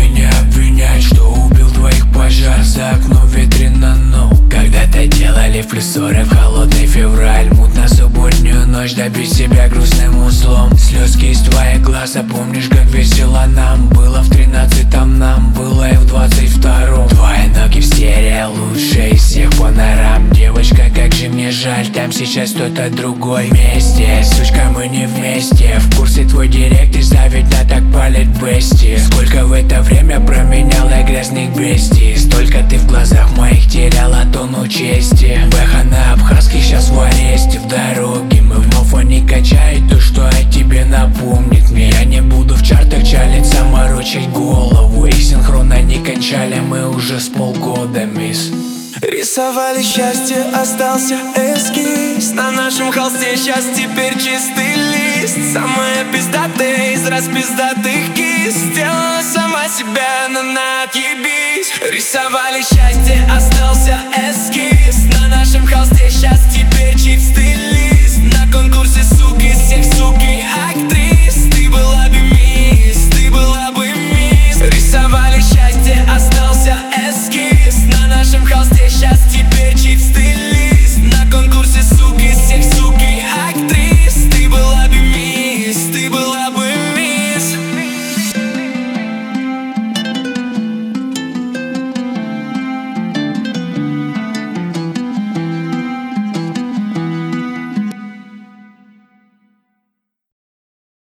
меня обвинять, что убил двоих пожар за окно ветрено, но когда-то делали в плюс 40 в холодный февраль. Мутно субботнюю ночь, добить себя грустным узлом. Слезки из твоих глаз, а помнишь, как весело нам было в 13-м, нам было и в 22-м. Твои ноги в стерео, лучшие из всех панорам. Девочка, как же мне жаль, там сейчас кто-то другой вместе. Сучка, мы не вместе. В курсе твой директ, и завидно так палит бести. Сколько в это время променяла грязных бестий. Столько ты в глазах моих теряла тонну чести. Бэха на абхазке сейчас в аресте. В дороге мы вновь, они качают то, что о тебе напомнит мне. Я не буду в чартах чалиться, морочить голову. Их синхронно не кончали, мы уже с полгода, мисс. Рисовали счастье, остался эскиз. На нашем холсте сейчас теперь чистый лист. Самая пиздатая из распиздатых кис. Сделала сама себя, но отъебись. Рисовали счастье, остался эскиз. На нашем холсте сейчас